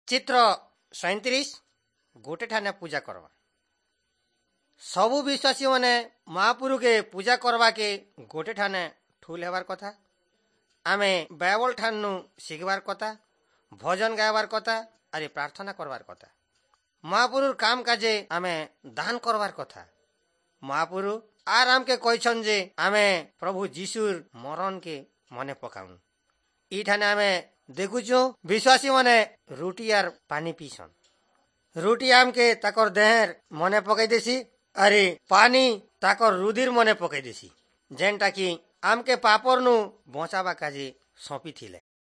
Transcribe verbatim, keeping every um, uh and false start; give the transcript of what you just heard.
चित्र सैंतीस गोटे ठाने पूजा करवा सबु विश्वासी माने महापुरु के पूजा करवा के गोटे ठाने ठूल हेबार कथा। आमे बाइबल ठानु शिखबार कथा, भजन गायबार कथा, अरे प्रार्थना करवार कथा। महापुरुर काम काजे आमे दान करवार कथा। महापुरु आराम के कहछन जे आमे प्रभु जीशुर मरण के मने पकाउन। ई ठाने आमे देखुछु विश्वासी माने रोटी आर पानी पीसन। रोटी आम के ताकर देहर मने पकाई देसी, अरे पानी ताकर रुधिर मने पकाई देसी, जेनटा कि आम के पापर नु बचावा काजे सौंपी थिले।